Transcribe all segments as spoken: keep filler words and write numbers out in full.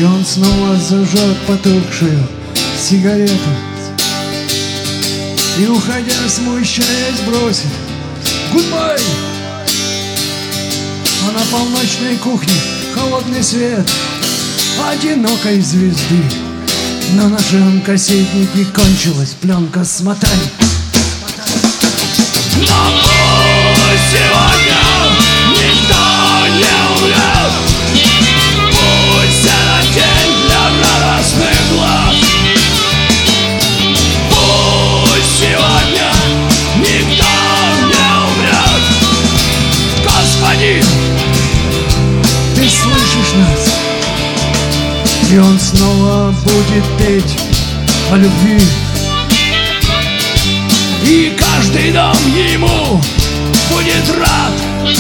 И он снова зажжет потухшую сигарету и, уходя, смущаясь, бросит гудбай. А на полночной кухне холодный свет одинокой звезды. На нашем кассетнике кончилась пленка, смотай. Но пусть сегодня никто не умрет. Пусть этот день для радостных глаз. Пусть сегодня никто не умрет. Господин, ты слышишь нас? И он снова будет петь о любви. и каждый дом ему будет рад.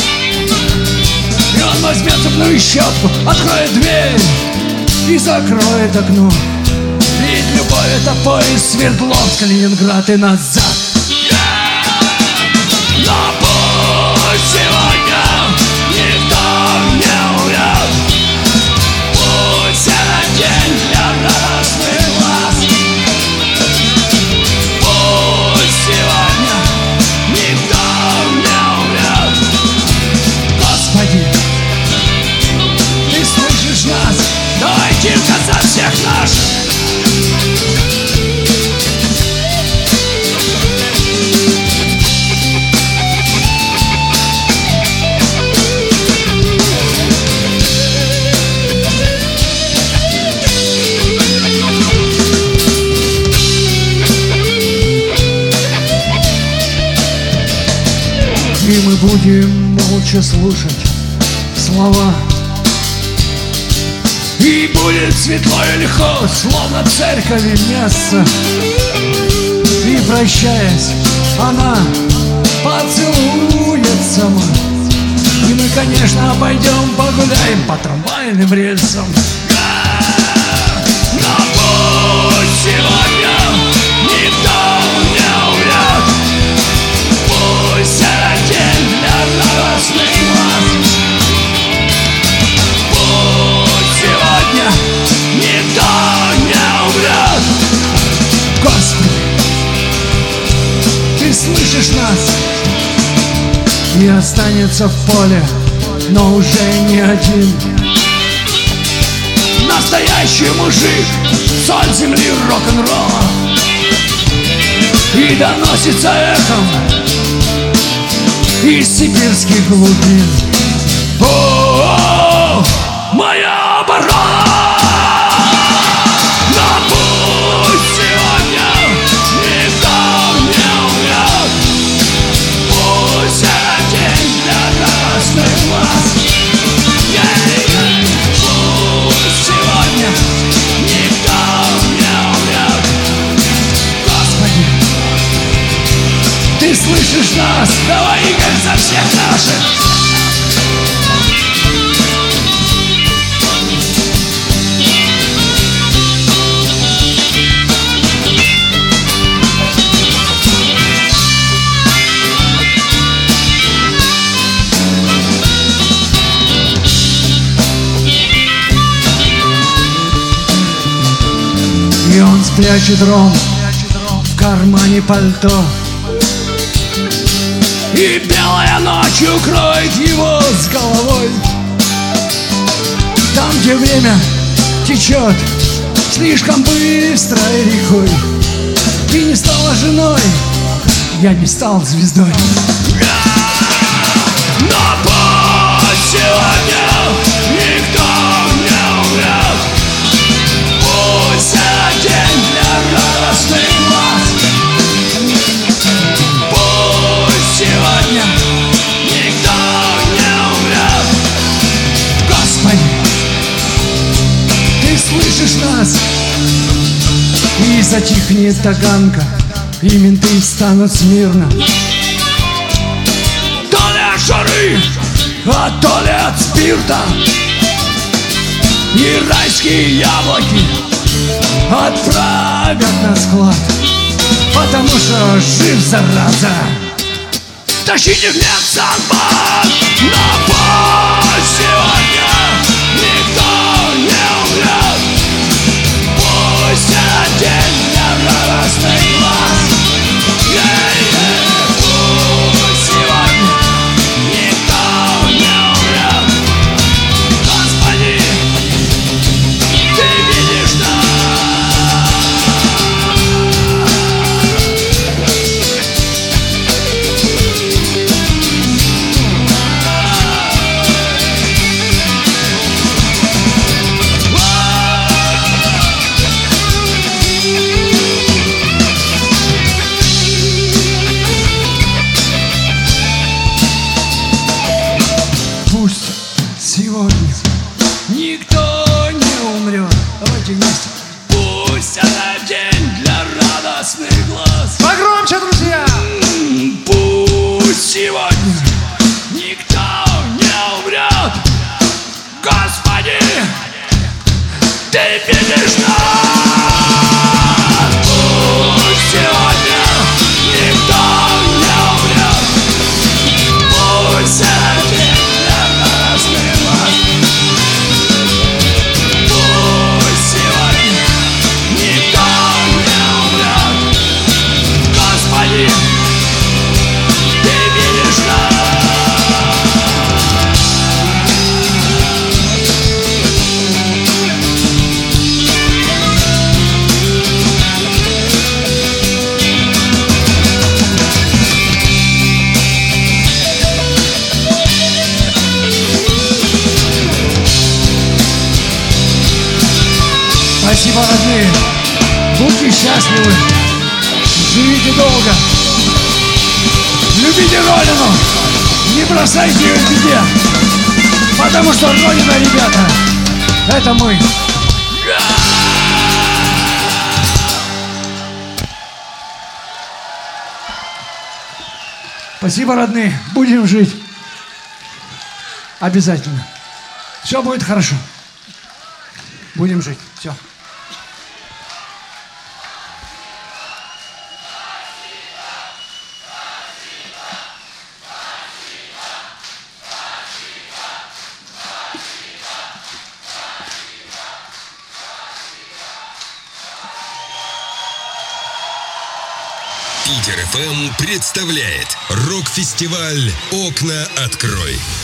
И он возьмет зубную щетку, откроет дверь и закроет окно. Ведь любовь — это поезд Свердловск, Ленинград и назад. Но пусть сегодня никто не умрет. Пусть этот день для радостных глаз. Пусть сегодня никто не умрет. Господи, ты слышишь нас? Давайте в конце всех наших. И мы будем молча слушать слова. И будет светло и легко, Словно церкови место. И прощаясь, она поцелует сама. И мы, конечно, пойдем погуляем по трамвайным рельсам. но пусть сегодня никто не умрет. Пусть этот день для радостных глаз. Пусть сегодня никто не умрет. Господи, ты слышишь нас? И останется в поле, но уже не один. Настоящий мужик, соль земли рок-н-ролла. И доносится эхом из сибирских глубин. О, моя оборона! Но пусть сегодня никто не умрет. Пусть этот день для радостных глаз. Пусть сегодня никто не умрет. Господи, ты слышишь нас? Давай, Игорь, за всех наших. И он спрячет ром в кармане пальто. И белая ночь укроет его С головой там, где время течет слишком быстрой рекой. Ты не стала женой, я не стал звездой. Но пусть сегодня никто не умрет. Пусть этот день для радостных глаз. Пусть сегодня никто не умрет. Господи, ты слышишь нас? И затихнет таганка, и менты встанут смирно. То ли от жары, А то ли от спирта и райские яблоки отправят на склад, потому что жив, зараза. тащите в медсанбат. Но пусть сегодня никто не умрет. Спасибо, родные. Будьте счастливы. Живите долго. Любите Родину. Не бросайте ее в беде. Потому что Родина, ребята, это мы. Спасибо, родные. Будем жить. Обязательно. Все будет хорошо. Будем жить. Все. Питер эф эм представляет рок-фестиваль «Окна открой».